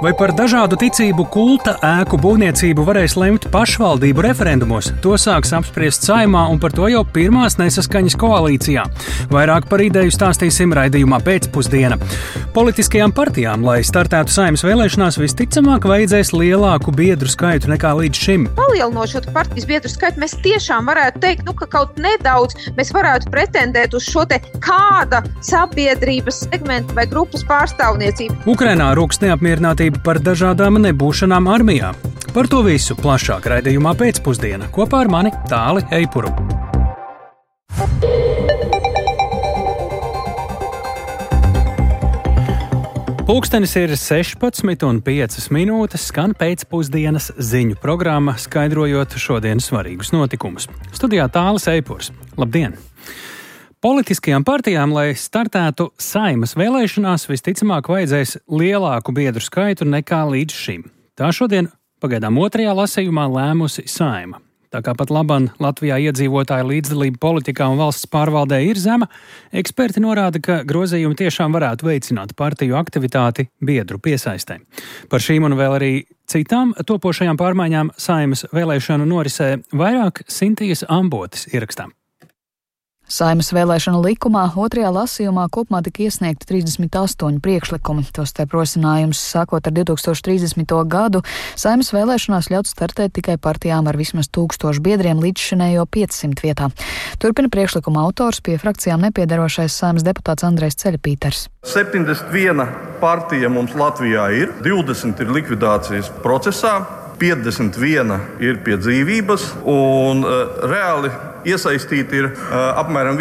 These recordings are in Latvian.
Vai par dažādu ticību kulta ēku būvniecību varēs lemt pašvaldību referendumos? To sāks apspriest Saeimā un par to jau pirmās nesaskaņas koalīcijā. Vairāk par ideju stāstīsim raidījumā pēcpusdiena. Politiskajām partijām, lai startētu Saeimas vēlēšanās, visticamāk vajadzēs lielāku biedru skaitu nekā līdz šim. Palielinot šo partijas biedru skaitu, mēs tiešām varētu teikt, ka kaut nedaudz mēs varētu pretendēt uz šo te kāda sabiedrības segmenta vai grupas pārstāvniecību. Ukrainā rūkst neapmierinātība par dažādām nebūšanām armijā. Par to visu plašāk raidījumā pēcpusdiena kopā ar mani Tāli Eipuru. Pulkstenis ir 16:05, skan pēcpusdienas ziņu programma, skaidrojot šodienas svarīgus notikumus. Studijā Tālis Eipurs. Labdien! Politiskajām partijām, lai startētu Saeimas vēlēšanās, visticamāk vajadzēs lielāku biedru skaitu nekā līdz šim. Tā šodien pagaidām otrajā lasījumā lēmusi Saeima. Tā kā pat laban Latvijā iedzīvotāju līdzdalība politikā un valsts pārvaldē ir zema, eksperti norāda, ka grozījumi tiešām varētu veicināt partiju aktivitāti biedru piesaistē. Par šīm un vēl arī citām topošajām pārmaiņām Saeimas vēlēšanu norisē vairāk Sintijas Ambotes ierakstā. Saeimas vēlēšanu likumā otrajā lasījumā kopumā tika iesniegti 38 priekšlikumi. Tostarp rosinājums sākot ar 2030. gadu Saeimas vēlēšanās ļaut startēt tikai partijām ar vismaz 1000 biedriem līdzšinējo 500 vietā. Turpina priekšlikuma autors, pie frakcijām nepiedarošais Saeimas deputāts Andrejs Ceļpīters. 71 partija mums Latvijā ir, 20 ir likvidācijas procesā, 51 ir pie dzīvības un reāli iesaistīti ir apmēram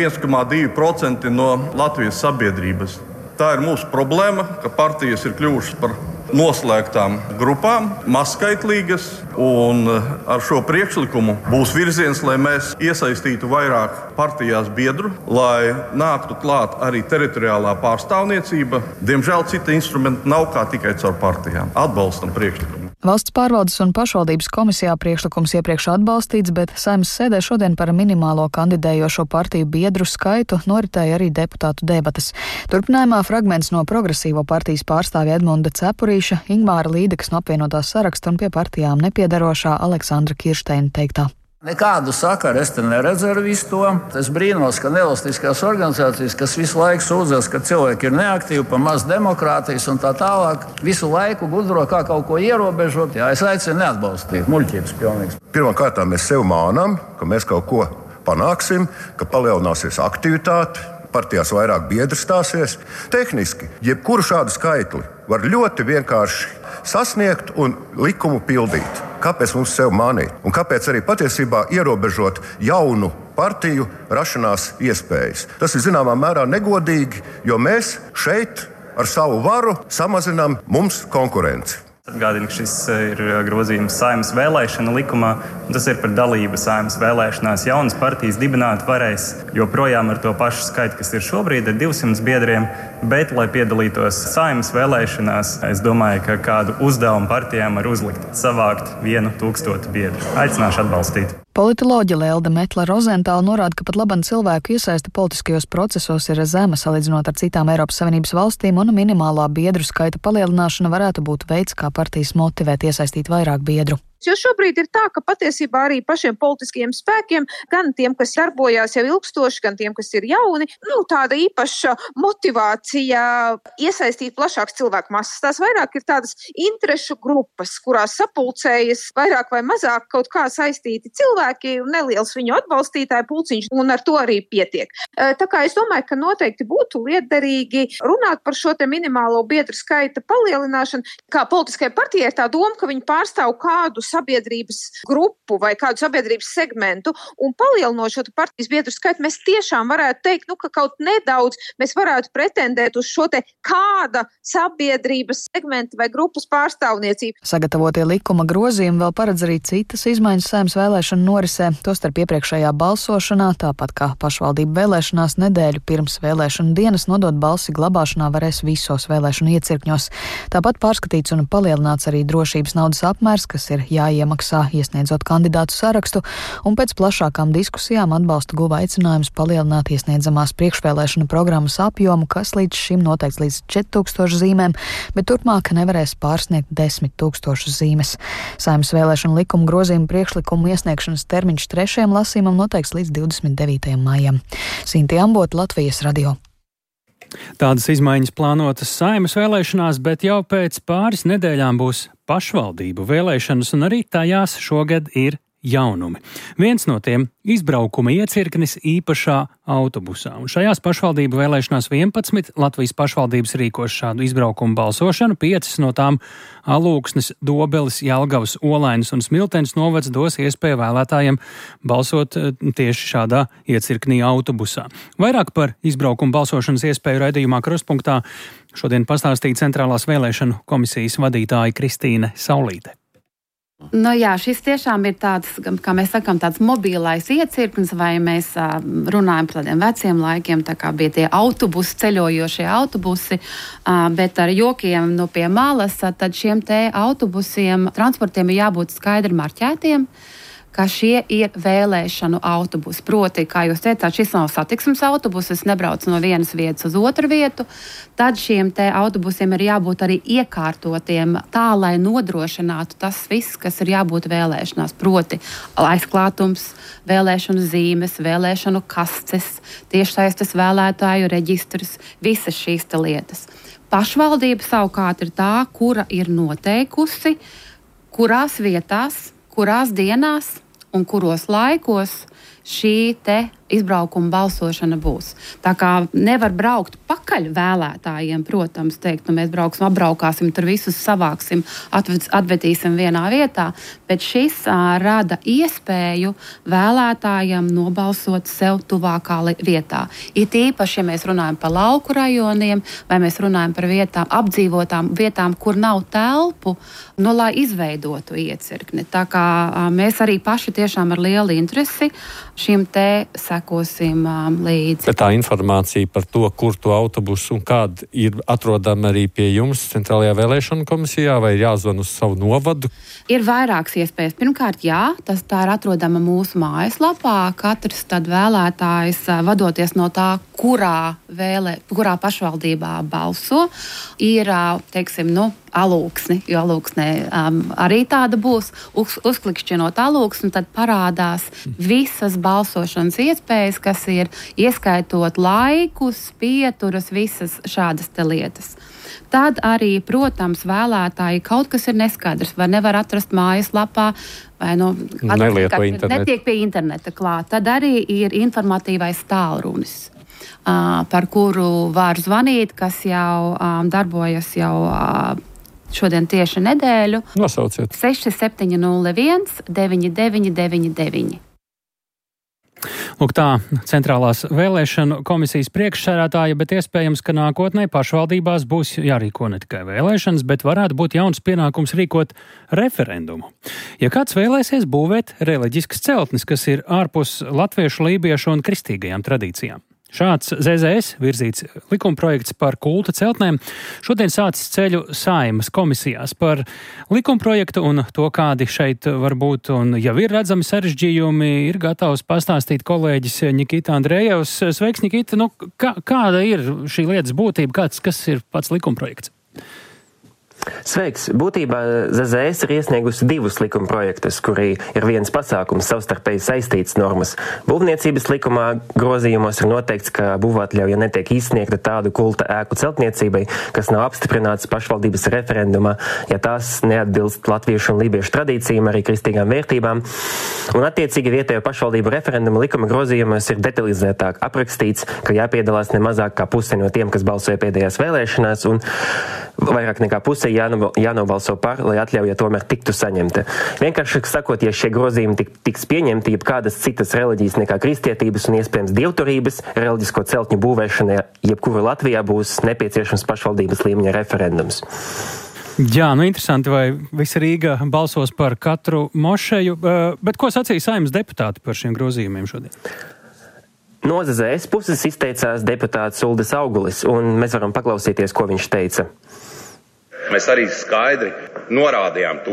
1,2% no Latvijas sabiedrības. Tā ir mūsu problēma, ka partijas ir kļuvušas par noslēgtām grupām, mazskaitlīgas, un ar šo priekšlikumu būs virziens, lai mēs iesaistītu vairāk partijās biedru, lai nāktu klāt arī teritoriālā pārstāvniecība. Diemžēl cita instrumenta nav kā tikai caur partijām. Atbalstam priekšlikumu. Valsts pārvaldes un pašvaldības komisijā priekšlikums iepriekš atbalstīts, bet Saeimas sēdē šodien par minimālo kandidējošo partiju biedru skaitu noritēja arī deputātu debates. Turpinājumā fragments no Progresīvo partijas pārstāvja Edmunda Cepurīša, Ingmāra Līdekas no apvienotās saraksta un pie partijām nepiedarošā Aleksandra Kiršteina teiktā. Nekādu sakaru es te neredzu ar visu to. Es brīnos, ka nevalstiskās organizācijas, kas visu laiku sūdzas, ka cilvēki ir neaktīvi, pa maz demokrātijas un tā tālāk, visu laiku gudro kā kaut ko ierobežot. Jā, es aicinu neatbalstīt. Muļķības pilnīgs. Pirmkārt, mēs sev mānām, ka mēs kaut ko panāksim, ka palielināsies aktivitāte, partijās vairāk biedri stāsies. Tehniski, jebkuru šādu skaitli var ļoti vienkārši sasniegt un likumu pildīt. Kāpēc mums sev mānīt? Un kāpēc arī patiesībā ierobežot jaunu partiju rašanās iespējas? Tas ir zināmā mērā negodīgi, jo mēs šeit ar savu varu samazinām mums konkurenci. Atgādinu, ka šis ir grozījums Saeimas vēlēšanu likumā. Tas ir par dalību Saeimas vēlēšanās. Jaunas partijas dibināt varēs joprojām ar to pašu skaitu, kas ir šobrīd, ar 200 biedriem. Bet, lai piedalītos Saeimas vēlēšanās, es domāju, ka kādu uzdevumu partijām var uzlikt - savākt 1000 biedru. Aicināšu atbalstīt. Politoloģe Lelde Metla-Rozentāla norāda, ka pat laban cilvēku iesaiste politiskajos procesos ir zema salīdzinot ar citām Eiropas Savienības valstīm, un minimālā biedru skaita palielināšana varētu būt veids, kā partijas motivēt iesaistīt vairāk biedru. Jo šobrīd ir tā, ka patiesībā arī pašiem politiskajiem spēkiem, gan tiem, kas darbojās jau ilgstoši, gan tiem, kas ir jauni, tāda īpaša motivācija iesaistīt plašāks cilvēku masas. Tās vairāk ir tādas interešu grupas, kurās sapulcējas vairāk vai mazāk kaut kā saistīti cilvēki, neliels viņu atbalstītāju pulciņš, un ar to arī pietiek. Tā kā es domāju, ka noteikti būtu lietderīgi runāt par šo te minimālo biedru skaita palielināšanu. Kā politiskai partijai ir tā doma, ka viņi pārstāv kādu sabiedrības grupu vai kādu sabiedrības segmentu, un palielinot šo partijas biedru skaitu, mēs tiešām varētu teikt, ka kaut nedaudz mēs varētu pretendēt uz šo te kāda sabiedrības segmenta vai grupas pārstāvniecību. Sagatavotie likuma grozījumi vēl paredz arī citas izmaiņas Saeimas vēlēšanu norisē, tostarp iepriekšējā balsošanā, tāpat kā pašvaldību vēlēšanās nedēļu pirms vēlēšanu dienas nodot balsi glabāšanā varēs visos vēlēšanu iecirkņos. Tāpat pārskatīts un palielināts arī drošības naudas apmērs, kas ir jāiemaksā, iesniedzot kandidātu sarakstu, un pēc plašākām diskusijām atbalstu guva aicinājums palielināt iesniedzamās priekšvēlēšana programmas apjomu, kas līdz šim noteikts līdz 4000 zīmēm, bet turpmāk nevarēs pārsniegt 10 000 zīmes. Saeimas vēlēšanu likuma grozījuma priekšlikumu iesniegšanas termiņš 3. lasījumam noteikts līdz 29. maijam. Sintīna Ambota, Latvijas radio. Tādas izmaiņas plānotas Saeimas vēlēšanās, bet jau pēc pāris nedēļām būs pašvaldību vēlēšanas, un arī tajās šogad ir jaunumi. Viens no tiem - izbraukuma iecirknis īpašā autobusā. Un šajās pašvaldību vēlēšanās 11 Latvijas pašvaldības rīkos šādu izbraukumu balsošanu, 5 no tām Alūksnes, Dobeles, Jelgavas, Olainas un Smiltenes novads dos iespēju vēlētājiem balsot tieši šādā iecirknī autobusā. Vairāk par izbraukumu balsošanas iespēju raidījumā Krustpunktā šodien pastāstīja Centrālās vēlēšanu komisijas vadītāja Kristīne Saulīte. Jā, šis tiešām ir tāds, kā mēs sakām, tāds mobilais iecirknis, vai mēs runājam par tādiem veciem laikiem, tā kā bija tie autobusi, ceļojošie autobusi, bet ar jokiem pie malas, tad šiem te autobusiem, transportiem ir jābūt skaidri marķētiem, ka šie ir vēlēšanu autobusi. Proti, kā jūs teicāt, šis nav satiksmes autobus, es nebraucu no vienas vietas uz otru vietu, tad šiem te autobusiem ir jābūt arī iekārtotiem tā, lai nodrošinātu tas viss, kas ir jābūt vēlēšanās. Proti, aizklātums, vēlēšanu zīmes, vēlēšanu kastes, tiešsaistes vēlētāju reģistrs, visas šīs te lietas. Pašvaldība savukārt ir tā, kura ir noteikusi, kurās vietās, kurās dienās un kuros laikos šī te izbraukuma balsošana būs. Tā kā nevar braukt pakaļ vēlētājiem, protams, teikt, mēs brauksim, apbraukāsim, tur visus savāksim, atvedīsim vienā vietā, bet šis rada iespēju vēlētājiem nobalsot sev tuvākā vietā. It īpaši, ja mēs runājam par lauku rajoniem, vai mēs runājam par vietām, apdzīvotām vietām, kur nav telpu, lai izveidotu iecirkni. Tā kā mēs arī paši tiešām ar lielu interesi šim te sekosim līdzi. Bet tā informācija par to, kur to autobusu un kāda ir atrodama arī pie jums Centrālajā vēlēšanu komisijā, vai ir jāzvan uz savu novadu? Ir vairākas iespējas. Pirmkārt, jā, tā ir atrodama mūsu mājaslapā. Katrs tad vēlētājs, vadoties no tā, kurā pašvaldībā balso, ir, teiksim, Alūksni, jo Alūksnē arī tāda būs. Uzklikšķinot Alūksni, tad parādās visas balsošanas iespējas, kas ir ieskaitot laikus, pieturas, visas šādas te lietas. Tad arī, protams, vēlētāji kaut kas ir neskaidrs, vai nevar atrast mājaslapā, vai netiek pie interneta klāt. Tad arī ir informatīvais tālrunis, par kuru var zvanīt, kas jau darbojas jau šodien tieši nedēļu. Nosauciet. 6701 9999. Lūk tā, Centrālās vēlēšanu komisijas priekšsēdētāja, bet iespējams, ka nākotnē pašvaldībās būs jārīko ne tikai vēlēšanas, bet varētu būt jauns pienākums rīkot referendumu. Ja kāds vēlēsies būvēt reliģiskas celtnes, kas ir ārpus latviešu, lībiešu un kristīgajām tradīcijām. Šāds ZZS virzīts likumprojekts par kulta celtnēm šodien sācis ceļu Saeimas komisijās. Par likumprojektu un to, kādi šeit var būt un jau ir redzami sarežģījumi, ir gatavs pastāstīt kolēģis Nikita Andrejevs. Sveiks, Nikita! Kāda ir šī lietas būtība? Kas ir pats likumprojekts? Sveiks! Būtībā ZZS ir iesniegusi 2 likuma projektus, kuri ir viens pasākums, savstarpēji saistīts normas. Būvniecības likumā grozījumos ir noteikts, ka būvatļauja netiek izsniegta tādu kulta ēku celtniecībai, kas nav apstiprināts pašvaldības referendumā, ja tās neatbilst latviešu un lībiešu tradīcijām, arī kristīgām vērtībām. Un attiecīgi vietējo pašvaldību referenduma likuma grozījumos ir detalizētāk aprakstīts, ka jāpiedalās ne mazāk kā puse no tiem, kas balsoja pēdējās vēlēšanās, un vairāk nekā puse jānobalso par, lai atļauja tomēr tiktu saņemta. Vienkārši sakot, ja šie grozījumi tiks pieņemti, jeb kādas citas reliģijas nekā kristietības un iespējams dievturības, reliģisko celtņu būvēšanai, jebkura Latvijā būs nepieciešams pašvaldības līmeņa referendums. Jā, interesanti, vai visa Rīga balsos par katru mošeju, bet ko sacīja Saeimas deputāti par šiem grozījumiem šodien? No ZZS puses izteicās deputāts Uldis Augulis, un mēs varam paklausīties, ko viņš teica. Mēs arī skaidri norādījām to,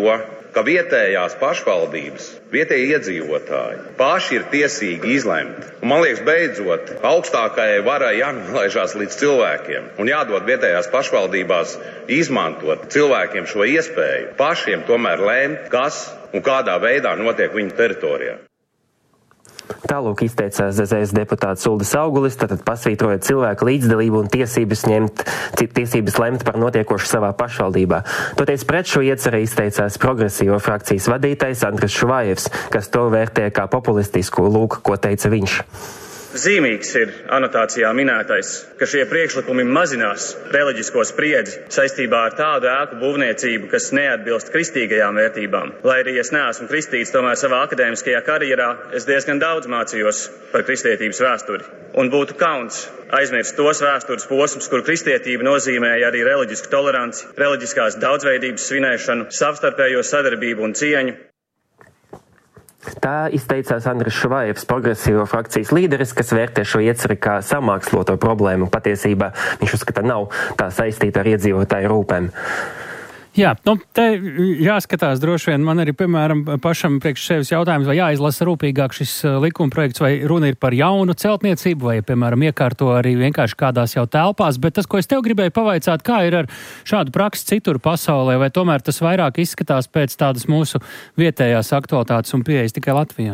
ka vietējās pašvaldības, vietējie iedzīvotāji paši ir tiesīgi izlemt. Un man liekas, beidzot, augstākajai varai jānolaižās līdz cilvēkiem un jādod vietējās pašvaldībās izmantot cilvēkiem šo iespēju pašiem tomēr lēmt, kas un kādā veidā notiek viņu teritorijā. Tālūk izteicās ZZS deputāts Uldis Augulis, tātad pasvītroja cilvēku līdzdalību un tiesības lemt par notiekošu savā pašvaldībā. Toties pret šo ieceri izteicās progresīvo frakcijas vadītājs Andris Šuvājevs, kas to vērtē kā populistisku. Lūk, ko teica viņš. Zīmīgs ir anotācijā minētais, ka šie priekšlikumi mazinās reliģisko spriedzi saistībā ar tādu ēku būvniecību, kas neatbilst kristīgajām vērtībām. Lai arī es neesmu kristīts, tomēr savā akadēmiskajā karjerā es diezgan daudz mācījos par kristietības vēsturi. Un būtu kauns aizmirst tos vēstures posmus, kur kristietība nozīmēja arī reliģisku toleranci, reliģiskās daudzveidības svinēšanu, savstarpējo sadarbību un cieņu. Tā izteicās Andris Šuvājevs, progresīvo frakcijas līderis, kas vērtē šo ieceri kā samāksloto problēmu. Patiesībā viņš uzskata nav tā saistīta ar iedzīvotāju rūpēm. Jā, te jāskatās droši vien, man arī, piemēram, pašam priekš sevis jautājums, vai jāizlasa rūpīgāk šis likuma projekts, vai runa ir par jaunu celtniecību, vai, piemēram, iekārto arī vienkārši kādās jau telpās, bet tas, ko es tev gribēju pavaicāt, kā ir ar šādu praksi citur pasaulē, vai tomēr tas vairāk izskatās pēc tādas mūsu vietējās aktualitātes un pieejas tikai Latvijā?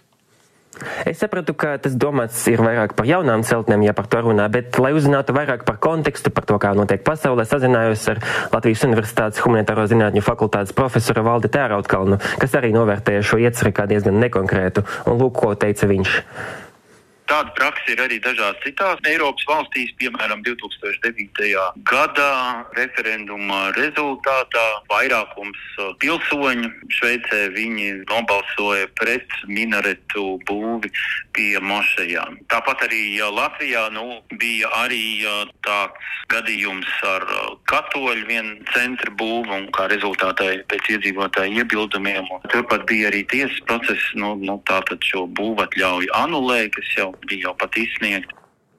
Es sapratu, ka tas domāts ir vairāk par jaunām celtnēm, ja par to runā, bet, lai uzzinātu vairāk par kontekstu, par to, kā notiek pasaulē, sazinājos ar Latvijas Universitātes humanitāro zinātņu fakultātes profesoru Valdi Tērautkalnu, kas arī novērtēja šo ieceri kā diezgan nekonkrētu, un lūk, ko teica viņš. Tāda praksa ir arī dažās citās Eiropas valstīs, piemēram, 2009. gadā referenduma rezultātā vairākums pilsoņu Šveicē viņi nobalsoja pret minaretu būvi pie mošejām. Tāpat arī Latvijā bija arī tāds gadījums ar katoļu vienu centra būvu un kā rezultātā pēc iedzīvotāju iebildumiem. Turpat bija arī tiesas process, tātad šo būvatļauju anulēja, kas jau bija pat izsniegt.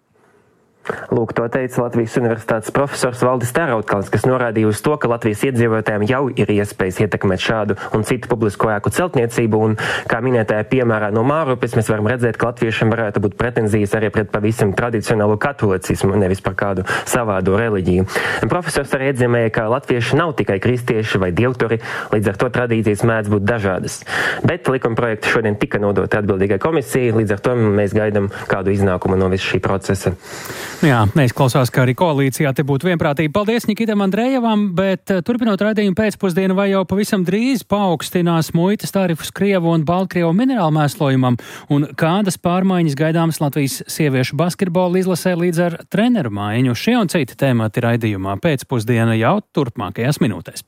Lūk, to teica Latvijas Universitātes profesors Valdis Tērautkalns, kas norādīja uz to, ka Latvijas iedzīvotājiem jau ir iespējas ietekmēt šādu un citu publisko ēku celtniecību, un, kā minētajā piemērā no Mārupes, mēs varam redzēt, ka latviešiem varētu būt pretenzijas arī pret pavisam tradicionālu katolicismu, nevis par kādu savādu reliģiju. Profesors arī atzīmēja, ka latvieši nav tikai kristieši vai dievturi, līdz ar to tradīcijas mēdz būt dažādas. Bet likuma projekti šodien tika nodoti atbildīgai komisijai, līdz ar to mēs gaidām kādu iznākumu no visa šī procesa. Jā, neizklausās, ka arī koalīcijā te būtu vienprātība. Paldies Nikitam Andrejevam, bet turpinot raidījumu pēcpusdienu, vai jau pavisam drīz paaugstinās muitas tarifus Krievu un Baltkrievu minerālu mēslojumam, un kādas pārmaiņas gaidāmas Latvijas sieviešu basketbola izlasē līdz ar treneru maiņu? Šie un citi temati raidījumā pēcpusdiena jau turpmākajās minūtēs.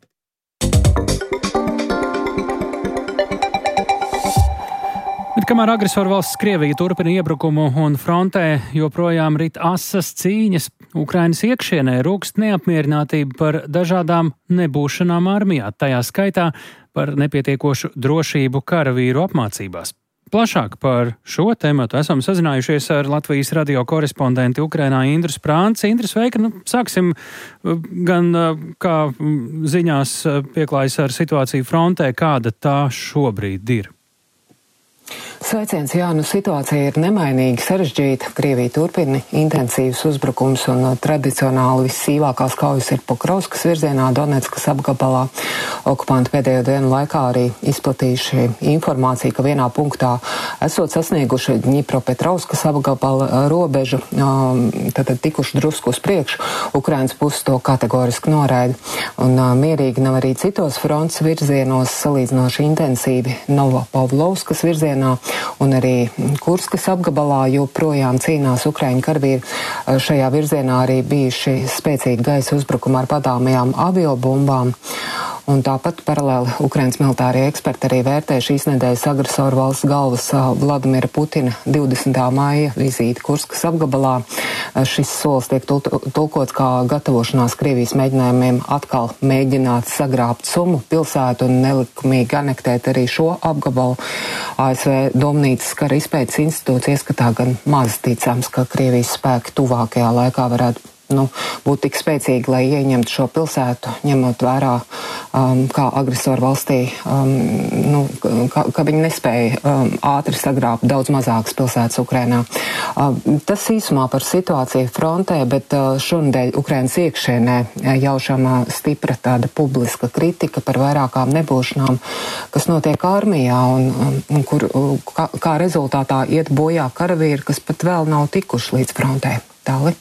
Bet kamēr agresoru valsts Krievija turpina iebrukumu un frontē joprojām rit asas cīņas, Ukrainas iekšienē rūkst neapmierinātība par dažādām nebūšanām armijā, tajā skaitā par nepietiekošu drošību karavīru apmācībās. Plašāk par šo tematu esam sazinājušies ar Latvijas radio korespondenti Ukrainā Indru Sprānci. Indra, sveika! Sāksim gan kā ziņās pieklājas ar situāciju frontē, kāda tā šobrīd ir. Sveiciens, jā, situācija ir nemainīga, sarežģīta. Krievija turpina intensīvus uzbrukums un tradicionāli vissīvākās kaujas ir Pokrovskas virzienā, Donetskas apgabalā. Okupanti pēdējo dienu laikā arī izplatījuši informāciju, ka vienā punktā esot sasnieguši Dņipropetrovskas apgabala robežu, tad tikuši drusku uz priekšu. Ukrainas puses to kategoriski noraida. Un mierīgi nav arī citos fronts virzienos, salīdzinoši intensīvi Novopavlovskas virzienā. Un arī Kurskas apgabalā joprojām cīnās Ukraiņu karavīri. Šajā virzienā arī bijuši spēcīgi gaisa uzbrukumi ar padāmajām aviobumbām. Un tāpat paralēli Ukrainas militārie eksperti arī vērtē šīs nedēļas agresoru valsts galvas Vladimira Putina 20. maija vizīti Kurskas apgabalā. Šis solis tiek tulkots kā gatavošanās Krievijas mēģinājumiem atkal mēģināt sagrābt Sumu pilsētu un nelikumīgi anektēt arī šo apgabalu. ASV Domnīcas kara izpētes institūts ieskatā gan maz ticams, ka Krievijas spēki tuvākajā laikā varētu būt tik spēcīgi, lai ieņemtu šo pilsētu, ņemot vērā kā agresoru valstī, ka viņi nespēja ātri sagrābt daudz mazākas pilsētas Ukrainā. Tas īsumā par situāciju frontē, bet šonadēļ Ukrainas iekšēnē jaušama stipra tāda publiska kritika par vairākām nebūšanām, kas notiek armijā un kur kā rezultātā iet bojā karavīri, kas pat vēl nav tikuši līdz frontē. Tāli?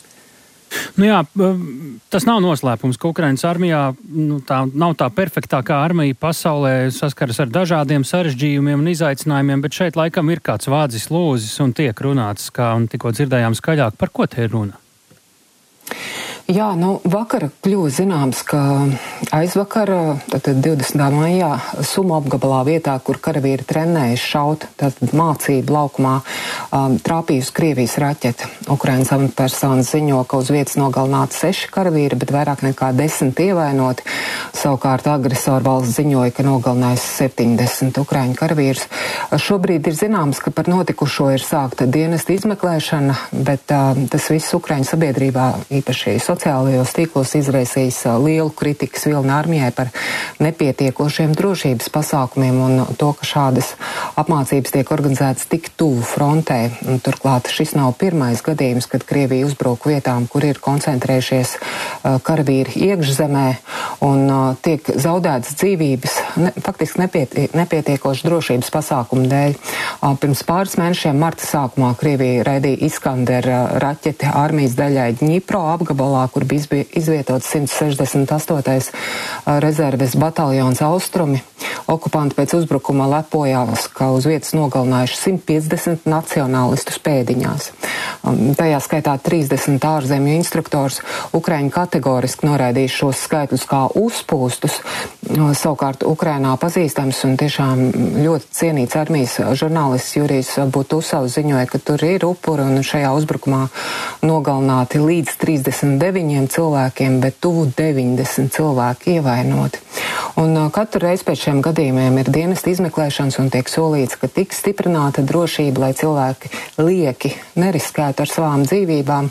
Tas nav noslēpums, ka Ukrainas armijā tā nav tā perfektākā armija pasaulē, saskaras ar dažādiem sarežģījumiem un izaicinājumiem, bet šeit laikam ir kāds vādzis lūzis un tiek runāts, kā un tikko dzirdējām skaļāk, par ko te ir runa? Jā, vakar kļuva zināms, ka aizvakar, tātad 20. maijā, Sumu apgabalā vietā, kur karavīri trenējas šaut, tātad mācību laukumā, trāpījusi Krievijas raķete. Ukrainas amatpersonas ziņo, ka uz vietas nogalināti 6 karavīri, bet vairāk nekā 10 ievainoti. Savukārt agresoru valsts ziņoja, ka nogalinājis 70 ukraiņu karavīrus. Šobrīd ir zināms, ka par notikušo ir sākta dienesta izmeklēšana, bet tas viss Ukraiņu sabiedrībā, īpaši sociālajos tīklos, izraisījis lielu kritikas vilni armijai par nepietiekošiem drošības pasākumiem un to, ka šādas apmācības tiek organizētas tik tuvu frontē. Turklāt šis nav pirmais gadījums, kad Krievija uzbruk vietām, kur ir koncentrējušies karavīri iekšzemē un tiek zaudētas dzīvības faktiski nepietiekoši drošības pasākumu dēļ. Pirms pāris mēnešiem marta sākumā Krievija raidīja Iskander raķeti armijas daļai Dņipro apgabalā, kur bija izvietots 168. rezerves bataljons Austrumi. Okupanti pēc uzbrukuma lepojās, ka uz vietas nogalinājuši 150 nacionālistus pēdiņās. Tajā skaitā 30 ārzemju instruktors. Ukraiņi kategoriski noraidīja šos skaitļus kā uzpūstus. Savukārt Ukrainā pazīstams un tiešām ļoti cienīts armijas žurnālists Jurijs Butusavs ziņoja, ka tur ir upuri un šajā uzbrukumā nogalināti līdz 39 cilvēkiem, bet tuvu 90 cilvēki ievainoti. Un katru reizi pēc šiem gadījumiem ir dienesta izmeklēšanas un tiek solīts, ka tiks stiprināta drošība, lai cilvēki lieki neriskētu ar savām dzīvībām.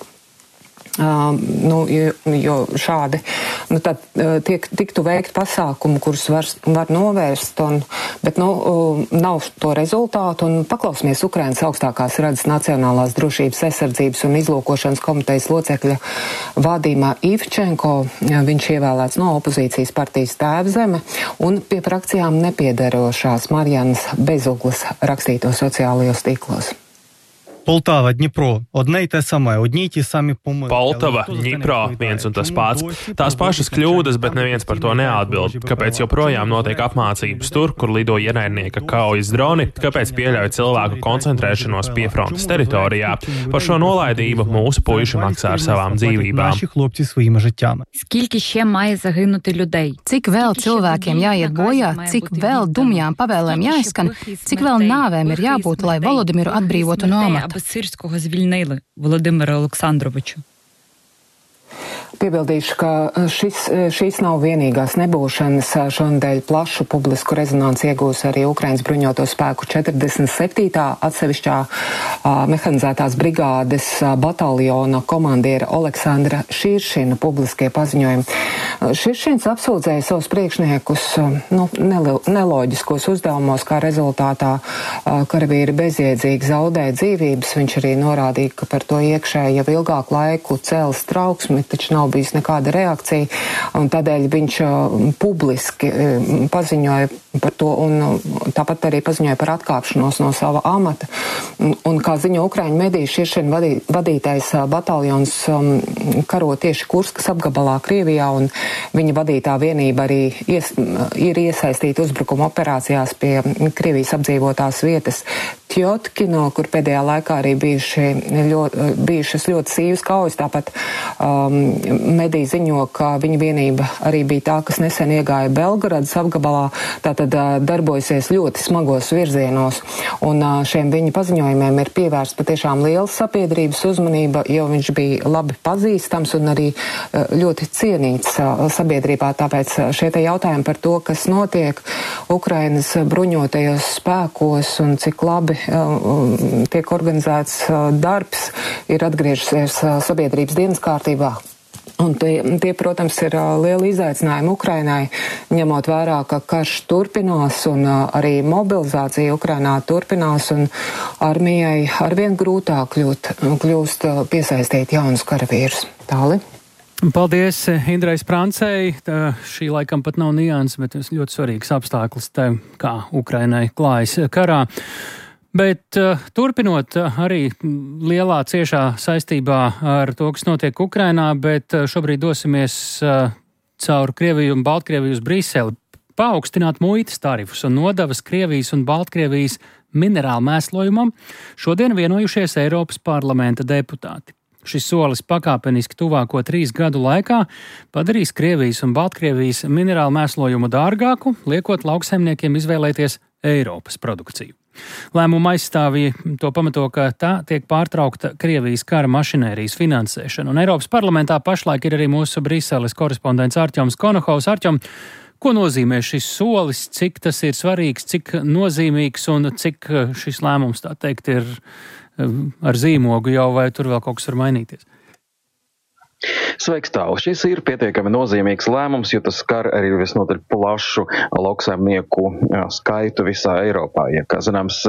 Jo šādi tad tiktu veikt pasākumu, kurus var novērst, bet nav to rezultātu. Un paklausmies Ukrainas augstākās radzes Nacionālās drošības aizsardzības un izlūkošanas komitejas locekļa Vadīmā Ivčenko. Viņš ievēlēts no opozīcijas partijas Tēvzeme un pie frakcijām nepiedarošās Marjanas Bezuglas rakstīto sociālajos tīklos. Полтава, Дніпро – одне й те саме, одні й ті самі помилки. Poltava, Dņipro – viens un tas pats. Tās pašas kļūdas, bet neviens par to neatbild. Kāpēc joprojām notiek apmācības tur, kur lido ienaidnieka kaujas droni? Kāpēc pieļauj cilvēku koncentrēšanos piefrontes teritorijā? Par šo nolaidību mūsu puiši maksā ar savām dzīvībām. Наші хлопці своїми життями. Скільки ще має загинути людей? Cik vēl cilvēkiem jāiet bojā, cik vēl dumjām pavēlēm jāizskan, cik vēl nāvēm ir jābūt, lai Volodimiru atbrīvotu no amata? Сирського звільнили, Володимира Олександровичу. Piebildīšu, ka šīs nav vienīgās nebūšanas. Šonadēļ plašu publisku rezonanci iegūs arī Ukrainas bruņoto spēku 47. atsevišķā mehanizētās brigādes bataljona komandiera Oleksandra Širšina publiskie paziņojumi. Širšins apsūdzēja savus priekšniekus neloģiskos uzdevumos, kā rezultātā karavīri bezjēdzīgi zaudēja dzīvības. Viņš arī norādīja, ka par to iekšēji jau ilgāku laiku cēlas trauksmi, taču nav bijis nekāda reakcija, un tādēļ viņš publiski paziņoja par to, un tāpat arī paziņoja par atkāpšanos no sava amata. Un kā ziņo Ukraiņu mediju, Širšina vadītais bataljons karo tieši Kurskas apgabalā Krievijā, un viņa vadītā vienība arī ir iesaistīta uzbrukuma operācijās pie Krievijas apdzīvotās vietas Tjotkino, kur pēdējā laikā arī bijušas ļoti sīvas kaujas. Tāpat mediji ziņo, ka viņa vienība arī bija tā, kas nesen iegāja Belgradas apgabalā, tātad darbojusies ļoti smagos virzienos. Un šiem viņa paziņojumiem ir pievērsta patiešām liela sabiedrības uzmanība, jo viņš bija labi pazīstams un arī ļoti cienīts sabiedrībā. Tāpēc šie te jautājumi par to, kas notiek Ukrainas bruņotajos spēkos un cik labi tiek organizēts darbs, ir atgriežusies sabiedrības dienas kārtībā. Un tie, protams, ir lieli izaicinājumi Ukrainai, ņemot vērā, ka karš turpinās un arī mobilizācija Ukrainā turpinās un armijai arvien grūtāk kļūst piesaistīt jaunus karavīrus. Tāli. Paldies Indrai Sprancei. Šī laikam pat nav nianses, bet tas ļoti svarīgs apstākļus, kā Ukrainai klājas karā. Bet turpinot arī lielā ciešā saistībā ar to, kas notiek Ukrainā, bet šobrīd dosimies caur Krieviju un Baltkrieviju uz Briseli. Paaugstināt muitas tarifus un nodevas Krievijas un Baltkrievijas minerālu mēslojumam šodien vienojušies Eiropas parlamenta deputāti. Šis solis pakāpeniski tuvāko 3 gadu laikā padarīs Krievijas un Baltkrievijas minerālu mēslojumu dārgāku, liekot lauksaimniekiem izvēlēties Eiropas produkciju. Lēmuma aizstāvji to pamato, ka tā tiek pārtraukta Krievijas kara mašinērijas finansēšana. Un Eiropas parlamentā pašlaik ir arī mūsu Briseles korespondents Artjoms Konohovs. Artjom, ko nozīmē šis solis, cik tas ir svarīgs, cik nozīmīgs un cik šis lēmums, tā teikt, ir ar zīmogu jau, vai tur vēl kaut kas var mainīties? Sveiks, tālu. Šis ir pietiekami nozīmīgs lēmums, jo tas skar arī visnotaļ plašu lauksaimnieku skaitu visā Eiropā. Ja, kā zināms,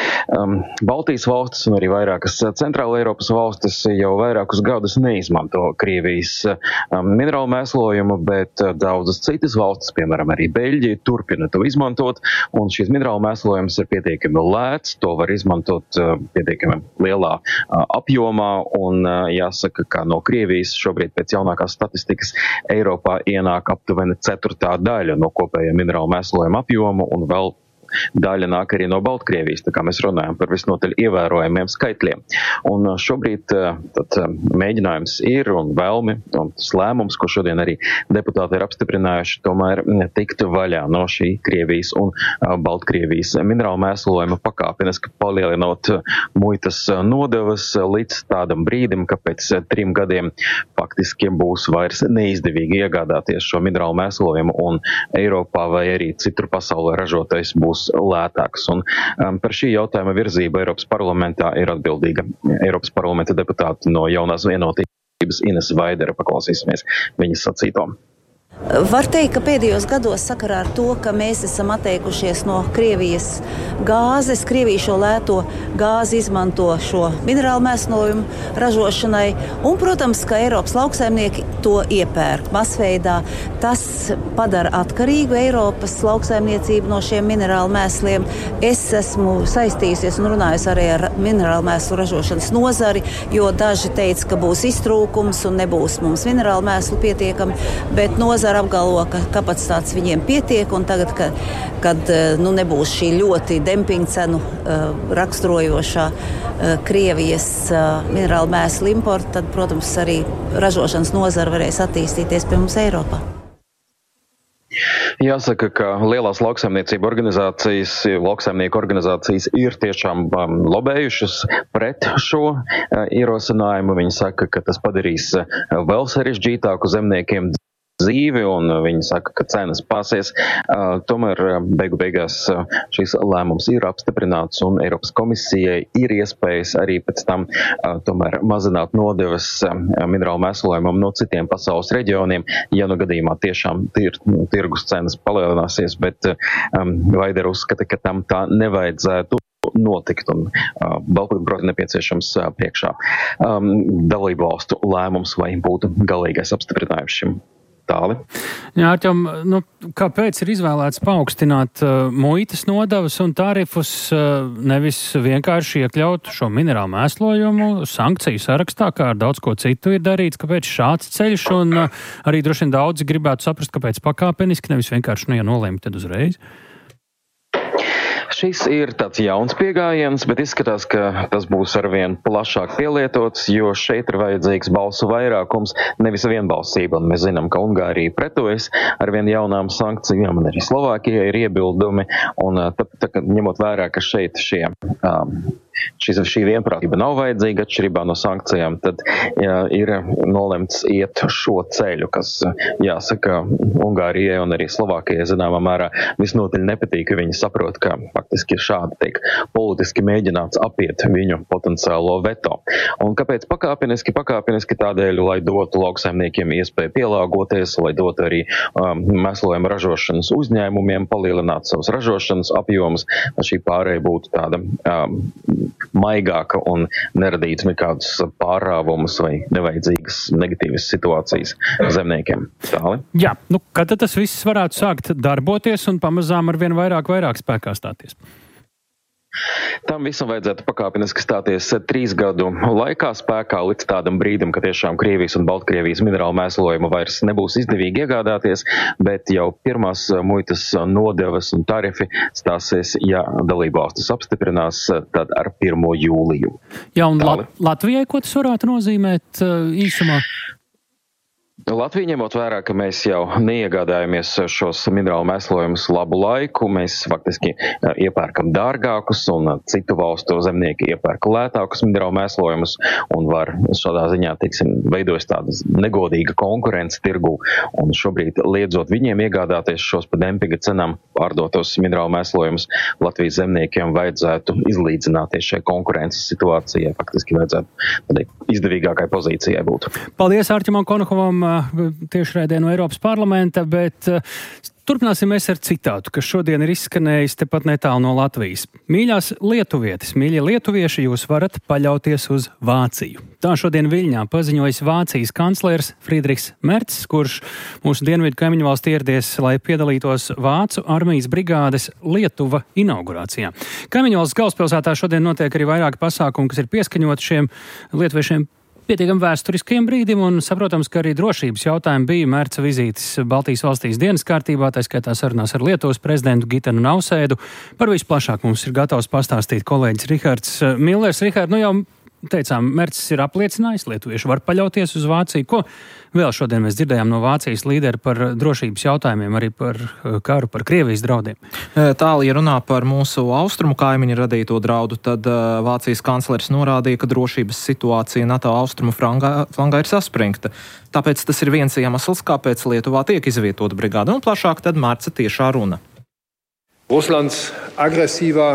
Baltijas valstis un arī vairākas centrāla Eiropas valstis jau vairākus gadus neizmanto Krievijas minerālu mēslojumu, bet daudzas citas valstis, piemēram arī Beļģija, turpina to izmantot, un šis minerālu mēslojums ir pietiekami lēts, to var izmantot pietiekami lielā apjomā, un jāsaka, ka no Krievijas šobrīd pēc jaunākās statistikas Eiropā ienāk aptuveni 1/4 daļa no kopējā minerālu mēslojuma apjoma un vēl daļa nāk arī no Baltkrievijas, tā kā mēs runājam par visnotaļ ievērojamiem skaitļiem. Un šobrīd tad mēģinājums ir un vēlmi, un tas lēmums, ko šodien arī deputāti ir apstiprinājuši, tomēr tikt vaļā no šī Krievijas un Baltkrievijas minerālu mēslojuma pakāpeniski palielinot muitas nodevas līdz tādam brīdim, ka pēc 3 gadiem faktiski būs vairs neizdevīgi iegādāties šo minerālu mēslojumu un Eiropā vai arī citur pasaulē ražotais būs lētāks. Un par šī jautājuma virzību Eiropas parlamentā ir atbildīga Eiropas parlamenta deputāta no Jaunās vienotības Ines Vaidere. Paklausīsimies viņas sacīto. Var teikt, ka pēdējos gados sakarā ar to, ka mēs esam atteikušies no Krievijas gāzes, Krievija šo lēto gāzi izmanto šo minerālu mēslojumu ražošanai, un, protams, ka Eiropas lauksaimnieki to iepērk masveidā. Tas padara atkarīgu Eiropas lauksaimniecību no šiem minerālu mēsliem. Es esmu saistījusies un runājusi arī ar minerālu mēslu ražošanas nozari, jo daži teica, ka būs iztrūkums un nebūs mums minerālu mēslu pietiekami, bet nozara apgalvo, ka kapacitātes viņiem pietiek, un tagad, kad nebūs šī ļoti dempinga cenu raksturojošā Krievijas minerālu mēslu importa, tad, protams, arī ražošanas nozara varēs attīstīties pie mums Eiropā. Jāsaka, ka lielās lauksaimniecību organizācijas, lauksaimnieku organizācijas ir tiešām lobējušas pret šo ierosinājumu. Viņi saka, ka tas padarīs vēl sarežģītāku zemniekiem dzīvi, un viņi saka, ka cenas pāsies. Tomēr beigās šis lēmums ir apstiprināts, un Eiropas komisijai ir iespējas arī pēc tam tomēr mazināt nodevas minerālu mēslojumam no citiem pasaules reģioniem, ja nu gadījumā tiešām tirgus cenas palielināsies, bet Vaidere uzskata, ka tam tā nevajadzētu notikt, un balkotbrot nepieciešams priekšā dalību valstu lēmums, vai būtu galīgais apstiprinājums šim. Tāli. Jā, Artjom, kāpēc ir izvēlēts paaugstināt muitas nodevas un tarifus, nevis vienkārši iekļaut šo minerālu mēslojumu sankciju sarakstā, kā ar daudz ko citu ir darīts? Kāpēc šāds ceļš? Un arī droši vien daudzi gribētu saprast, kāpēc pakāpeniski, nevis vienkārši, ja nolēma, tad uzreiz? Šis ir tāds jauns pieejams, bet izskatās, ka tas būs arvien plašāk pielietots, jo šeit ir vajadzīgs balsu vairākums, nevis vienbalsība. Un mēs zinām, ka Ungārija pretojas arvien jaunām sankcijām, un arī Slovākijai ir iebildumi. Un ņemot vērā, ka šeit šie šī vienprātība nav vajadzīga atšķirībā no sankcijām, tad ir nolemts iet šo ceļu, kas, jāsaka, Ungārijai un arī Slovākijai zināmā mērā visnotaļ nepatīk, ka viņi saprot, ka faktiski šādi tiek politiski mēģināts apiet viņu potenciālo veto. Un kāpēc pakāpeniski tādēļ, lai dotu lauksaimniekiem iespēju pielāgoties, lai dotu arī mēslojuma ražošanas uzņēmumiem palielināt savus ražošanas apjomus, lai šī pārēja būtu tāda maigāka un neradītu nekādus pārāvumus vai nevajadzīgas negatīvas situācijas zemniekiem. Tāli? Jā, kad tas viss varētu sākt darboties un pamazām ar vien vairāk spēkā stāties? Tam visam vajadzētu pakāpeniski stāties 3 gadu laikā spēkā līdz tādam brīdim, ka tiešām Krievijas un Baltkrievijas minerālu mēslojumu vairs nebūs izdevīgi iegādāties, bet jau pirmās muitas nodevas un tarifi stāsies, ja dalībvalstis apstiprinās, tad ar 1. jūliju. Jā, un Latvijai ko tas varētu nozīmēt īsumā? Latvija, ņemot vērā, ka mēs jau neiegādājamies šos minerālu mēslojumus labu laiku, mēs faktiski iepērkam dārgākus un citu valstu zemnieki iepērka lētākus minerālu mēslojumus un var šādā ziņā, veidojas tāda negodīga konkurence tirgu un šobrīd liedzot viņiem iegādāties šos pa dempinga cenām pārdotos minerālu mēslojumus, Latvijas zemniekiem vajadzētu izlīdzināties šai konkurences situācijai, faktiski vajadzētu tādai izdevīgākai pozīcijai būt. Paldies Ārķimam Konokovam tiešraidē no Eiropas parlamenta, bet turpināsim mēs ar citātu, kas šodien ir izskanējis tepat netālu no Latvijas. Mīļās lietuvietis, mīļie lietuvieši, jūs varat paļauties uz Vāciju. Tā šodien Viļņā paziņojis Vācijas kanclers Friedrichs Mercs, kurš mūsu dienvidu kaimiņu valstī ieradies, lai piedalītos Vācu armijas brigādes Lietuva inaugurācijā. Kaimiņu valsts galvaspilsētā šodien notiek arī vairāki pasākumi, kas ir pieskaņoti šiem lietuviešiem pietiekam vēsturiskajam brīdim, un saprotams, ka arī drošības jautājumi bija Merca vizītes Baltijas valstīs dienas kārtībā, tā skaitā sarunās ar Lietuvas prezidentu Gitanu Nausēdu. Par visu plašāk mums ir gatavs pastāstīt kolēģis Rihards Millers. Rihard, jau teicām, Mercis ir apliecinājis, lietuvieši var paļauties uz Vāciju. Ko vēl šodien mēs dzirdējām no Vācijas līderi par drošības jautājumiem, arī par karu, par Krievijas draudiem? Tālāk, ja runā par mūsu austrumu kaimiņu radīto draudu, tad Vācijas kanclers norādīja, ka drošības situācija NATO austrumu flangā ir saspringta. Tāpēc tas ir viens iemesls, kāpēc Lietuvā tiek izvietota brigāde, un plašāk tad Merca tiešā runa. Ruslands agresīvā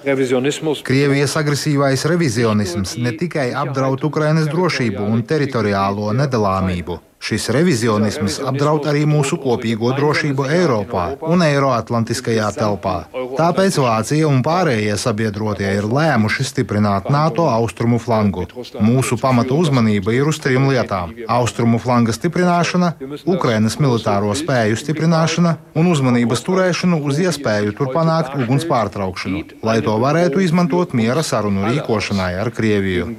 Krievijas agresīvais revizionisms ne tikai apdraud Ukrainas drošību un teritoriālo nedalāmību. Šis revizionisms apdraud arī mūsu kopīgo drošību Eiropā un Eiroatlantiskajā telpā. Tāpēc Vācija un pārējie sabiedrotie ir lēmuši stiprināt NATO austrumu flangu. Mūsu pamata uzmanība ir uz 3 lietām - austrumu flanga stiprināšana, Ukrainas militāro spēju stiprināšana un uzmanības turēšanu uz iespēju tur panākt uguns pārtraukšanu, lai to varētu izmantot miera sarunu rīkošanai ar Krieviju.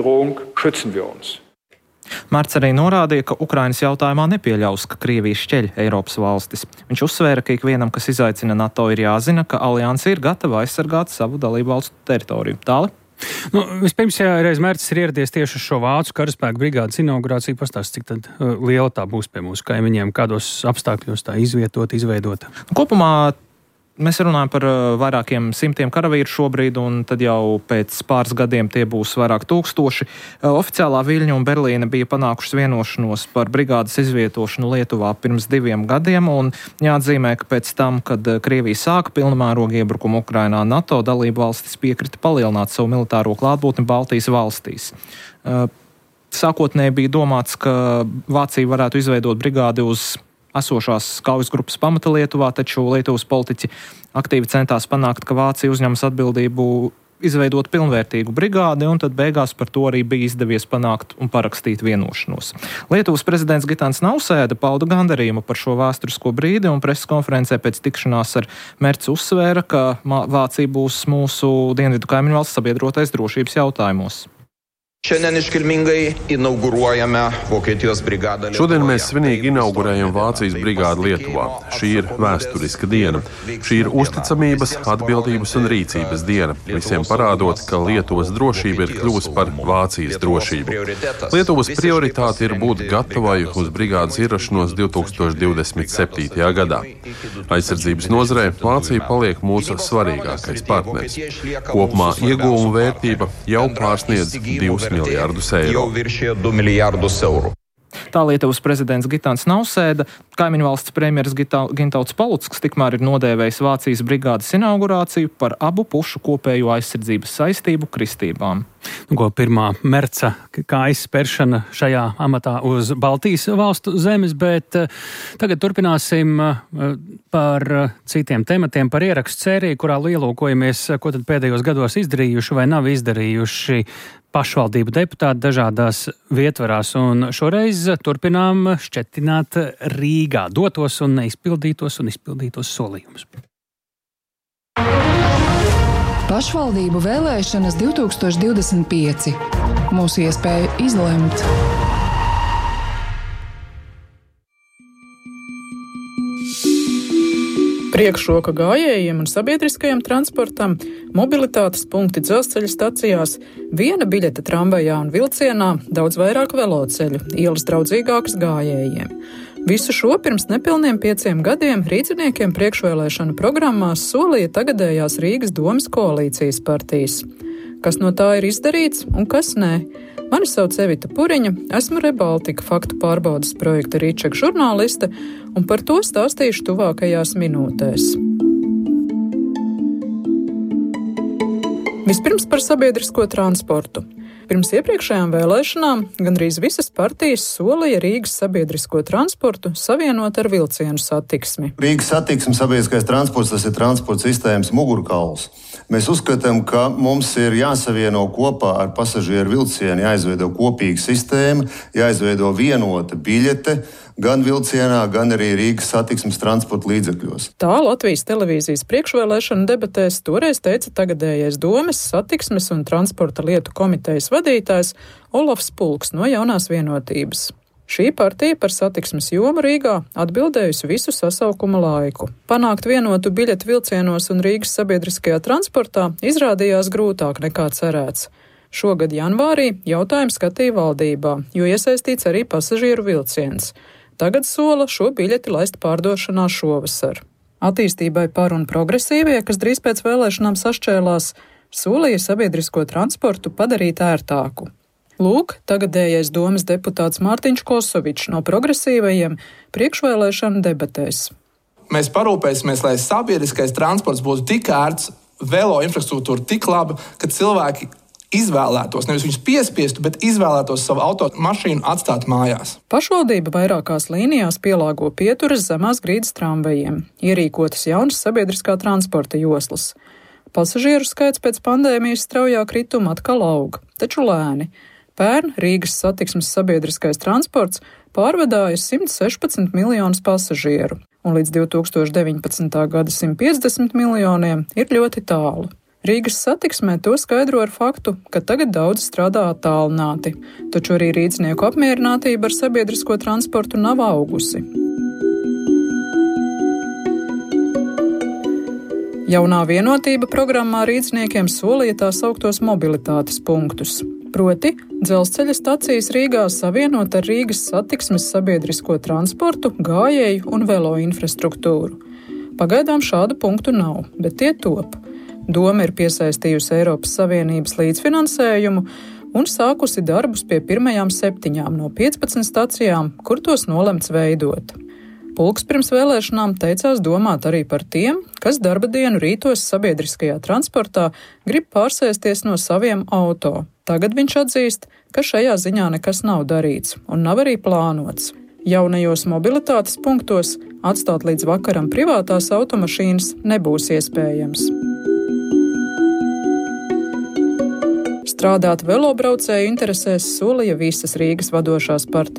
Mercs arī norādīja, ka Ukrainas jautājumā nepieļaus, ka Krievija šķeļ Eiropas valstis. Viņš uzsvēra, ka ikvienam, kas izaicina NATO, ir jāzina, ka alianse ir gatava aizsargāt savu dalību valstu teritoriju. Tāli? Vispirms, ja reiz Mercis ir ieradies tieši uz šo Vācu karaspēku brigādes inaugurāciju, pastāst, cik tad liela tā būs pie mūsu kaimiņiem, kādos apstākļos tā izveidota? Kopumā mēs runājam par vairākiem simtiem karavīru šobrīd, un tad jau pēc pāris gadiem tie būs vairāk tūkstoši. Oficiālā Viļņa un Berlīne bija panākušas vienošanos par brigādes izvietošanu Lietuvā pirms 2 gadiem, un jāatzīmē, ka pēc tam, kad Krievija sāka pilnmērogu iebrukumu Ukrainā, NATO dalību valstis piekrita palielināt savu militāro klātbūtni Baltijas valstīs. Sākotnēji bija domāts, ka Vācija varētu izveidot brigādi uz esošās kaujas grupas pamata Lietuvā, taču Lietuvas politiķi aktīvi centās panākt, ka Vācija uzņemas atbildību izveidot pilnvērtīgu brigādi, un tad beigās par to arī bija izdevies panākt un parakstīt vienošanos. Lietuvas prezidents Gitans Nausēda pauda gandarījumu par šo vēsturisko brīdi, un preses konferencē pēc tikšanās ar Merci uzsvēra, ka Vācija būs mūsu dienvidu kaimiņu valsts sabiedrotais drošības jautājumos. Šodien mēs svinīgi inaugurējam Vācijas brigādi Lietuvā. Šī ir vēsturiska diena. Šī ir uzticamības, atbildības un rīcības diena, visiem parādot, ka Lietuvas drošība ir kļuvusi par Vācijas drošību. Lietuvas prioritāte ir būt gatavai uz brigādes ierašanos 2027. gadā. Aizsardzības nozarē Vācija paliek mūsu svarīgākais partners. Kopumā ieguvuma vērtība jau pārsniedz 2 miljārdus eiro. Tā Lietuvas prezidents Gitāns Nausēda, kaimiņu valsts premjeras Gintauts Palucks tikmēr ir nodēvējis Vācijas brigādes inaugurāciju par abu pušu kopējo aizsardzības saistību kristībām. Pirmā merca kājas spēršana šajā amatā uz Baltijas valstu zemes, bet tagad turpināsim par citiem tematiem, par ierakstu sēriju, kurā ielūkojamies, ko tad pēdējos gados izdarījuši vai nav izdarījuši pašvaldību deputāti dažādās vietvarās, un šoreiz turpinām šķetināt Rīgā dotos un neizpildītos solījumus. Pašvaldību vēlēšanas 2025. Mūsu iespēja izlemt. Priekšroka gājējiem un sabiedriskajam transportam, mobilitātes punkti dzelzceļa stacijās, viena biļete tramvajā un vilcienā, daudz vairāk veloceļu, ielas draudzīgākas gājējiem. Visu šo pirms nepilniem 5 gadiem rīdziniekiem priekšvēlēšanu programmās solīja tagadējās Rīgas domas koalīcijas partijas. Kas no tā ir izdarīts un kas nē? Mani sauc Evita Puriņa, esmu Rebaltika faktu pārbaudas projekta Rīčeka žurnāliste, un par to stāstīšu tuvākajās minūtēs. Vispirms par sabiedrisko transportu. Pirms iepriekšējām vēlēšanām gandrīz visas partijas solīja Rīgas sabiedrisko transportu savienot ar vilcienu satiksmi. Rīgas satiksme, sabiedriskais transports, tas ir transporta sistēmas mugurkauls. Mēs uzskatām, ka mums ir jāsavieno kopā ar pasažieru vilcienu, jāizveido kopīga sistēma, jāizveido vienota biļete, gan vilcienā, gan arī Rīgas satiksmes transporta līdzekļos. Tā Latvijas televīzijas priekšvēlēšana debatēs toreiz teica tagadējais domes satiksmes un transporta lietu komitejas vadītājs Olafs Pulks no Jaunās vienotības. Šī partija par satiksmes jomu Rīgā atbildējusi visu sasaukuma laiku. Panākt vienotu biļeti vilcienos un Rīgas sabiedriskajā transportā izrādījās grūtāk nekā cerēts. Šogad janvārī jautājumu skatīja valdībā, jo iesaistīts arī pasažieru vilciens. Tagad sola šo biļeti laist pārdošanā šovasar. Attīstībai par un progresīvie, kas drīz pēc vēlēšanām sašķēlās, solīja sabiedrisko transportu padarīt ērtāku. Lūk, tagadējais domas deputāts Mārtiņš Kosovičs no progresīvajiem priekšvēlēšanu debatēs. Mēs parūpēsimies, lai sabiedriskais transports būtu tik ērts, velo infrastruktūra tik laba, ka cilvēki izvēlētos, nevis viņus piespiestu, bet izvēlētos savu automašīnu atstāt mājās. Pašvaldība vairākās līnijās pielāgo pieturas zemās grīdas tramvajiem, ierīkotas jaunas sabiedriskā transporta joslas. Pasažieru skaits pēc pandēmijas straujā krituma atkal aug, taču lēni. Pērn Rīgas satiksmes sabiedriskais transports pārvadāja 116 miljonus pasažieru, un līdz 2019. gada 150 miljoniem ir ļoti tālu. Rīgas satiksmē to skaidro ar faktu, ka tagad daudz strādā attālināti, taču arī rīdznieku apmierinātība ar sabiedrisko transportu nav augusi. Jaunā vienotība programmā rīdzniekiem solīja tā sauktos mobilitātes punktus. Proti, dzelzceļa stacijas Rīgā savienot ar Rīgas satiksmes sabiedrisko transportu, gājēju un velo infrastruktūru. Pagaidām šādu punktu nav, bet tie top. Doma ir piesaistījusi Eiropas Savienības līdzfinansējumu un sākusi darbus pie pirmajām 7 no 15 stacijām, kur tos nolemts veidot. Pulks pirms vēlēšanām teicās domāt arī par tiem, kas darba dienu rītos sabiedriskajā transportā grib pārsēsties no saviem auto. Tagad viņš atzīst, ka šajā ziņā nekas nav darīts un nav arī plānots. Jaunajos mobilitātes punktos atstāt līdz vakaram privātās automašīnas nebūs iespējams. Strādāt velobraucēju interesēs solīja visas Rīgas vadošās partijas.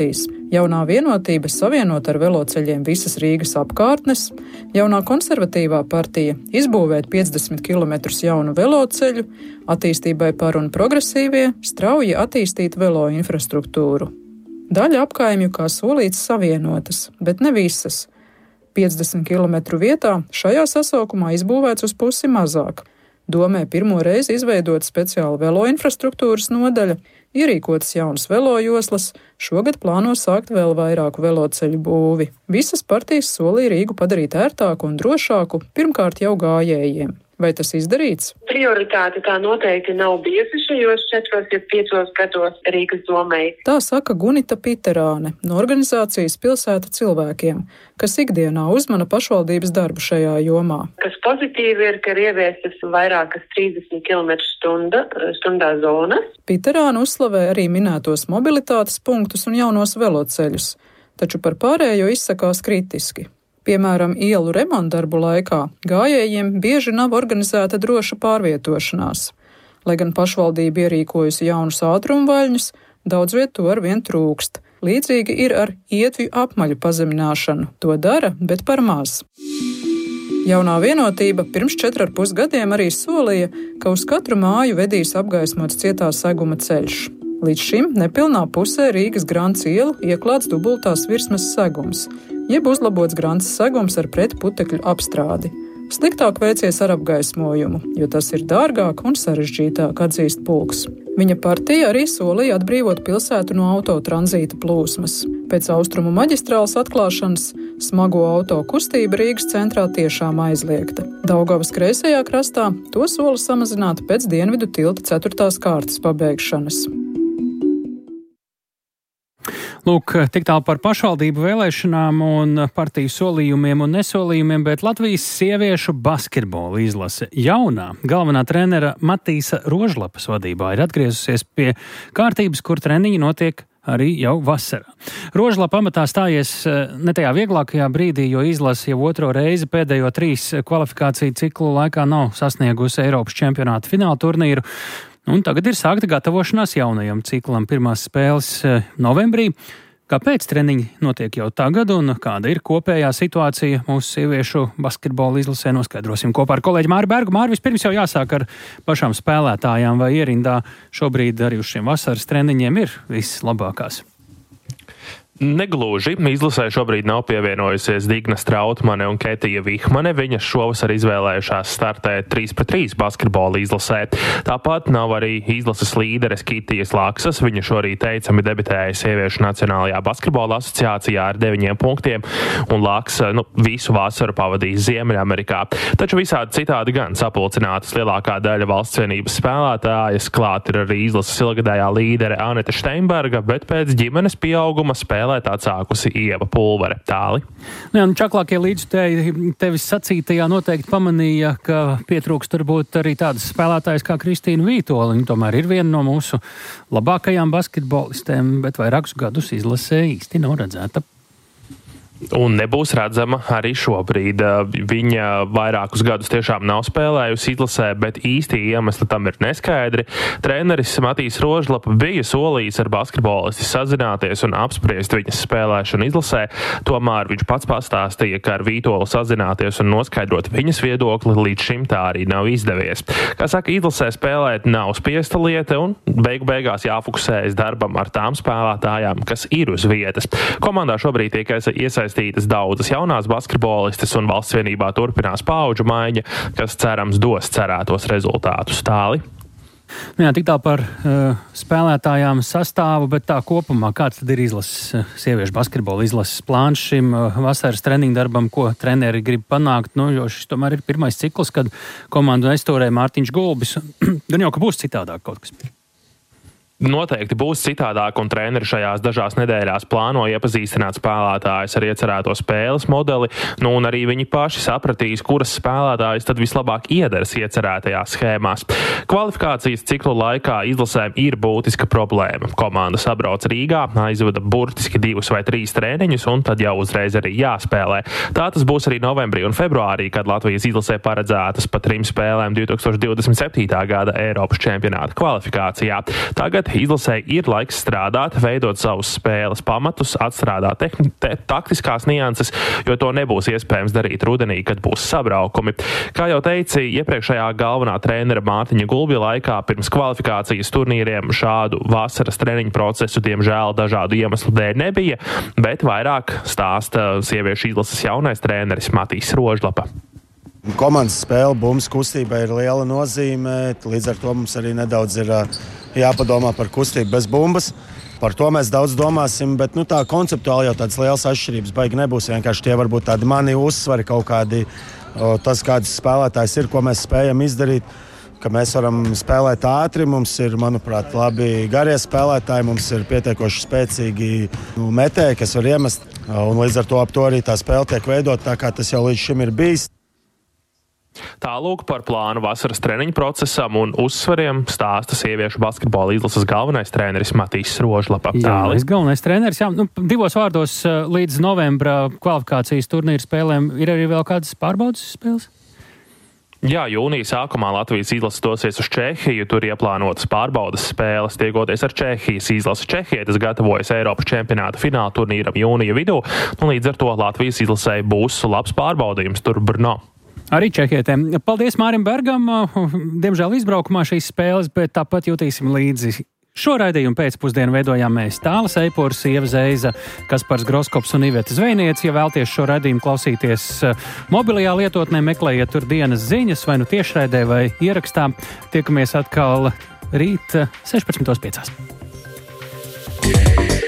Jaunā vienotība savienot ar veloceļiem visas Rīgas apkārtnes, jaunā konservatīvā partija izbūvēt 50 km jaunu veloceļu, attīstībai par un progresīvie strauji attīstīt velo infrastruktūru. Daļa apkaimju kā solīts savienotas, bet ne visas. 50 km vietā šajā sasaukumā izbūvēts uz pusi mazāk. Domē pirmo reizi izveidot speciālu velo infrastruktūras nodaļa, ierīkotas jaunas velo joslas, šogad plāno sākt vēl vairāku veloceļu būvi. Visas partijas solīja Rīgu padarīt ērtāku un drošāku, pirmkārt jau gājējiem. Vai tas izdarīts? Prioritāte tā noteikti nav bijusi šajos 4-5 gados Rīgas domei. Tā saka Gunita Piterāne no organizācijas Pilsēta cilvēkiem, kas ikdienā uzmana pašvaldības darbu šajā jomā. Kas pozitīvi ir, ka ir ieviestas vairākas 30 km stundā zonas. Piterāne uzslavē arī minētos mobilitātes punktus un jaunos veloceļus, taču par pārējo izsakās kritiski. Piemēram, ielu remontdarbu laikā gājējiem bieži nav organizēta droša pārvietošanās. Lai gan pašvaldība ierīkojusi jaunus ātrumvaļņus, daudz viet to arvien trūkst. Līdzīgi ir ar ietvju apmaļu pazemināšanu. To dara, bet par maz. Jaunā vienotība pirms 4,5 gadiem arī solīja, ka uz katru māju vedīs apgaismots cietā seguma ceļš. Līdz šim nepilnā pusē Rīgas Grants ielu ieklāts dubultās virsmas segums, jeb uzlabots Grants segums ar pretputekļu apstrādi. Sliktāk veicies ar apgaismojumu, jo tas ir dārgāk un sarežģītāk, atzīst Pulks. Viņa partija arī solīja atbrīvot pilsētu no autotranzīta plūsmas. Pēc austrumu maģistrāles atklāšanas smago auto kustība Rīgas centrā tiešām aizliegta. Daugavas kreisajā krastā to sola samazināt pēc Dienvidu tilta 4. kārtas pabeigšanas. Lūk, tik tālu par pašvaldību vēlēšanām un partiju solījumiem un nesolījumiem, bet Latvijas sieviešu basketbola izlase jaunā galvenā trenera Matīsa Rožlapas vadībā ir atgriezusies pie kārtības, kur treniņi notiek arī jau vasarā. Rožlapa amatā stājies ne tajā vieglākajā brīdī, jo izlase jau 2. reizi pēdējo 3 kvalifikāciju ciklu laikā nav sasniegusi Eiropas čempionāta fināla turnīru. Un tagad ir sākta gatavošanās jaunajam ciklam, pirmās spēles novembrī. Kāpēc treniņi notiek jau tagad un kāda ir kopējā situācija mūsu sieviešu basketbola izlasē, noskaidrosim kopā ar kolēģi Māri Bergu. Māri, vispirms jau jāsāk ar pašām spēlētājām, vai ierindā šobrīd arī uz šiem vasaras treniņiem ir viss labākās? Negluži. Izlasē šobrīd nav pievienojusies Digna Strautmane un Ketija Vihmane. Viņas šovasar izvēlējušās startēt 3-3 basketbola izlasē. Tāpat nav arī izlases līderes Kitijas Laksas. Viņa šorīt teicami debitēja sieviešu Nacionālajā basketbola asociācijā ar 9 punktiem, un Laksa visu vasaru pavadīs Ziemeļamerikā. Taču visādi citādi gan sapulcinātas lielākā daļa valsts vienības spēlētājas. Klāt ir arī izlases ilgadējā līdere Aneta Steinberga, bet pēc ģimenes pieauguma spēlēt atsākusi Ieva Pulvere. Tāli. Jā, čaklākie līdzutēji tevis sacītajā noteikti pamanīja, ka pietrūkst varbūt arī tādas spēlētājas kā Kristīna Vītola. Viņa tomēr ir viena no mūsu labākajām basketbolistēm, bet vairākus gadus izlasē īsti nav redzēta. Un nebūs redzama arī šobrīd. Viņa vairākus gadus tiešām nav spēlējusi izlasē, bet īsti iemesli tam ir neskaidri. Treneris Matīs Rožlapa bija solījis ar basketbolisti sazināties un apspriest viņas spēlēšanu izlasē. Tomēr viņš pats pastāstīja, ka ar Vītolu sazināties un noskaidrot viņas viedokli līdz šim tā arī nav izdevies. Kā saka, izlasē spēlēt nav spiesta lieta un beigās jāfokusējas darbam ar tām spēlētājām, kas ir uz vietas. Komandā šobrīd tiek iesaistītas daudzas jaunās basketbolistes un valsts vienībā turpinās paudžu maiņa, kas cerams dos cerētos rezultātus. Tāli. Jā, tik tā par spēlētājām sastāvu, bet tā kopumā kāds tad ir izlases, sieviešu basketbola izlases plāns šim vasaras treniņu darbam, ko treneri grib panākt, jo šis tomēr ir pirmais cikls, kad komandu aizturē Mārtiņš Gulbis. Gan jau, ka būs citādāk kaut kas. Noteikti būs citādāk, un treneri šajās dažās nedēļās plāno iepazīstināt spēlētājus ar iecerēto spēles modeli, un arī viņi paši sapratīs, kuras spēlētājus tad vislabāk iederas iecerētajās schēmās. Kvalifikācijas ciklu laikā izlasēm ir būtiska problēma. Komanda sabrauc Rīgā, aizvada burtiski 2 vai 3 treniņus, un tad jau uzreiz arī jāspēlē. Tā tas būs arī novembrī un februārī, kad Latvijas izlasē paredzētas pa 3 spēlēm 2027. gada Eiropas čempionāta kvalifikācijā. Tagad Izlasē ir laiks strādāt, veidot savus spēles pamatus, atstrādāt taktiskās nianses, jo to nebūs iespējams darīt rudenī, kad būs sabraukumi. Kā jau teici, iepriekšējā galvenā trenera Mārtiņa Gulbja laikā pirms kvalifikācijas turnīriem šādu vasaras treniņu procesu, diemžēl, dažādu iemeslu dēļ nebija, bet vairāk stāsta sieviešu izlases jaunais treneris Matīs Rožlapa. Komandas spēle, bumbas kustība ir liela nozīme, līdz ar to mums arī nedaudz ir jāpadomā par kustību bez bumbas. Par to mēs daudz domāsim, bet tā konceptuāli jau tādas lielas atšķirības baigi nebūs. Vienkārši tie varbūt tādi mani uzsvari kaut kādi, tas kāds spēlētājs ir, ko mēs spējam izdarīt, ka mēs varam spēlēt ātri, mums ir, manuprāt, labi garie spēlētāji, mums ir pietiekoši spēcīgi metēji, kas var iemest, un līdz ar to ap to arī tā spēle tiek veidot, tā kā tas jau līdz šim ir bijis. Tālūk par plānu vasaras treniņu procesam un uzsvariem stāsta sieviešu basketbola izlases galvenais treneris Matīs Rožlapa. Galvenais treneris, divos vārdos līdz novembra kvalifikācijas turnīra spēlēm ir arī vēl kādas pārbaudas spēles? Jā, jūnija sākumā Latvijas izlase dosies uz Čehiju, tur ieplānotas pārbaudas spēles, tiekoties ar Čehijas izlasi. Čehietis gatavojas Eiropas čempionāta fināla turnīram jūnija vidū, un līdz ar to Latvijas izlasē būs labs pārbaudījums tur Brno. Arī čehietēm. Paldies Mārim Bergam. Diemžēl izbraukumā šīs spēles, bet tāpat jutīsim līdzi. Šo raidījumu pēcpusdienu veidojām mēs Tāles Eipurs, Ieva Zeiza, Kaspars Groskops un Iveta Zvejniece. Ja vēlties šo raidījumu klausīties mobilajā lietotnē, meklējiet tur dienas ziņas vai nu tiešraidē vai ierakstā. Tiekamies atkal rīt 16:05.